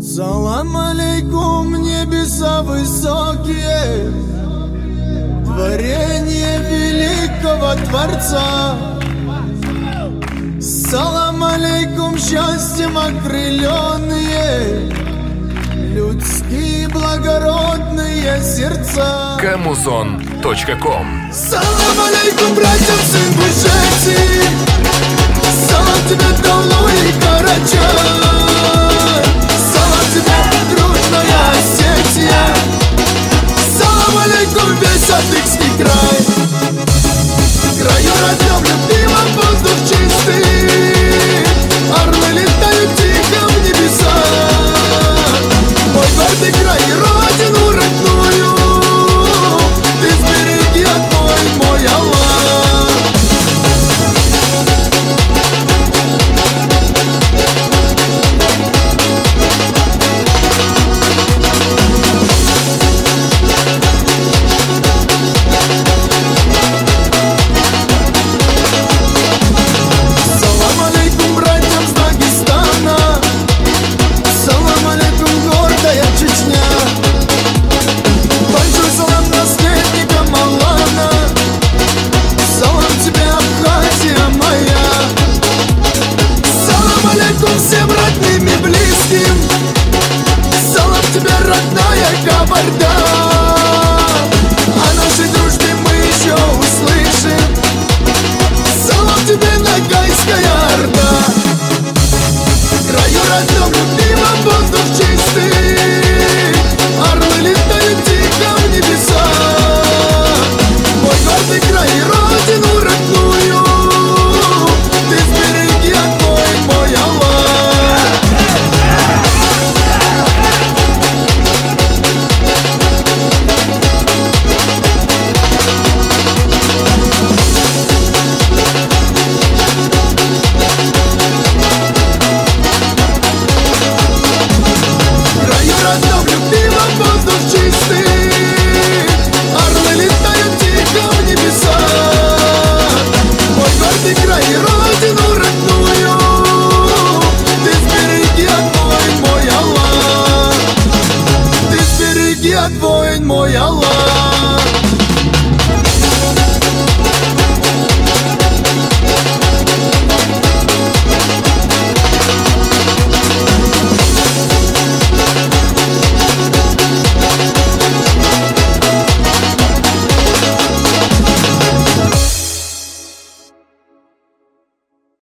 Салам алейкум, небеса высокие, творение великого Творца. Салам алейкум, счастьем окрыленные, людские благородные сердца. Камузон.ком. Салам алейкум, братьям, сын Бушети. Салам тебе, Далу и Карачай. Салам тебе, дружная Осетия. Салам алейкум, весь Адыгский край. В краю родном, любимом, воздух чистый. Орлы летают тихо в небеса. Мой гордый край и родину родную ты сбереги, отмой, мой Аллах. Салам алейкум, братьям с Дагестана. Салам алейкум, гордая Чечня. Большой салам наследникам Аллана. Салам тебе, Абхазия моя. Салам алейкум всем родным и близким. Салам тебе, родная Кабарда. О нашей дружбе мы еще услышим. Салам тебе, Ногайская Орда. В краю родном, любимом,